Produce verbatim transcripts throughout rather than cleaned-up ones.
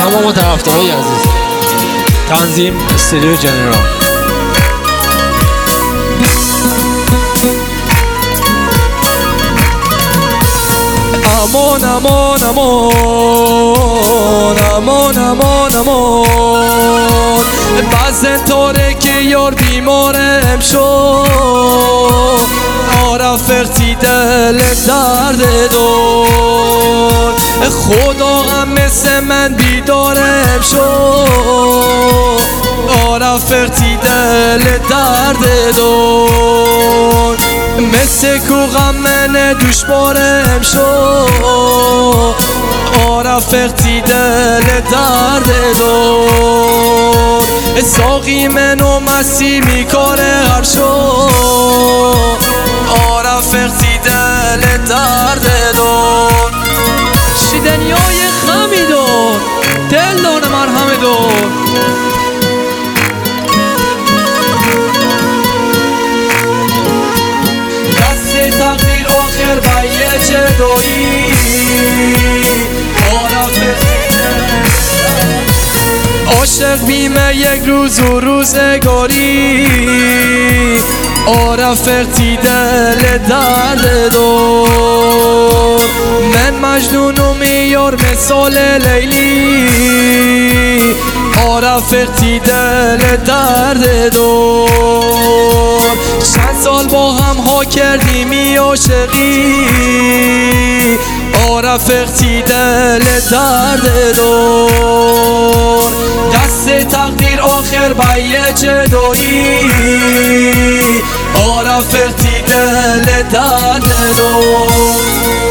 تمام طرفدارای عزیز. تنظیم استودیو جنرال. امان امان امان امان امان امان بعض طوره که یار بیمارم شد آرفقتی دل درد دار خدا هم مثل من بیدارم شد آرفقتی دل درد دار مثل کو غم من دوشبارم شد آرفقتی دل درد دار ساقی منو مسی میکاره هر شد آرفقتی دل درد دار شیدنیای خمی دار دل دار مرهم دار تقدیر آخر و یه جدایی عاشق بیمه یک روز و روزگاری آرفقتی دل درد دار من مجنون و میار مثال لیلی آرفقتی دل درد دار چند سال با هم ها کردیم عاشقی آرفقتی دل درد دار دست تقدیر آخر به یه جدایی آرفقتی دل درد دار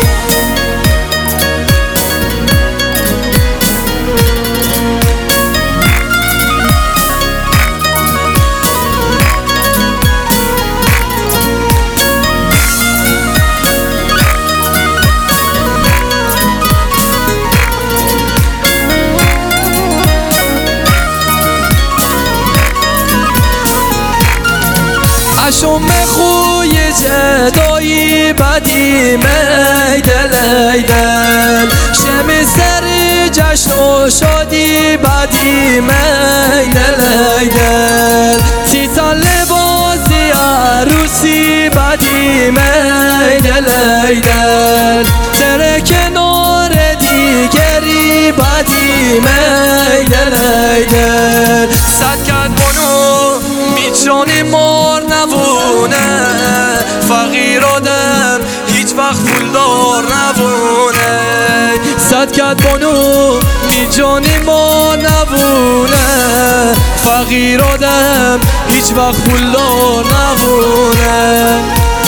شم خوی جدایی بدی میدل ایدل شم سر جشن و شادی بدی میدل ایدل تیتا لباسی عروسی بدی میدل ایدل تر کنار دیگری بدی میدل ایدل صد کرد بانو میچانی مار نبونه فقیر آدم هیچ وقت پولدار نبونه صد کت بانو بی جانی ما نبونه فقیر آدم هیچ وقت پولدار نبونه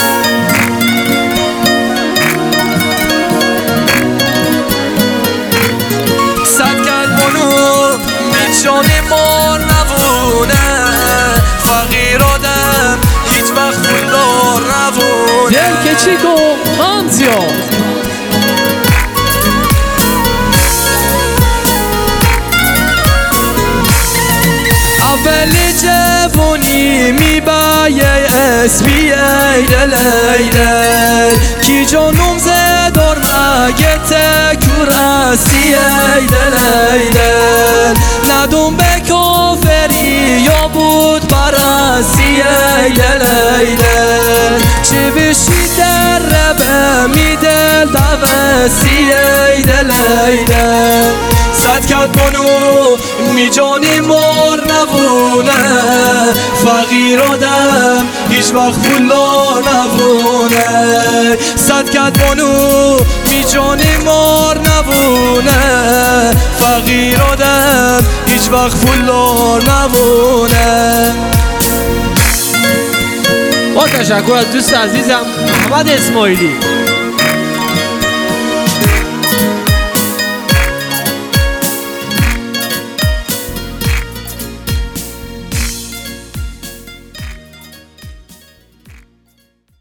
صد کت بانو بی جانی ما نبونه فقیر آدم هیچ وقت پولدار نبونه دل که چی گفت هم زیاد اول جوانی میبایه اسمی ایدل ایدل کی جانم زدار مگه تکور استی ایدل ایدل ندون به کافری یا بود برستی ایدل ایدل چه بشی در ربه میدل دوستی ایدل ایدل صد کت بانو می جانی مار نبونه فقیر آدم هیچ وقت پولدار نبونه صد کت بانو می جانی مار نبونه فقیر آدم هیچ وقت پولدار نبونه. با تشکر از دوست عزیزم محمد اسماعیلی.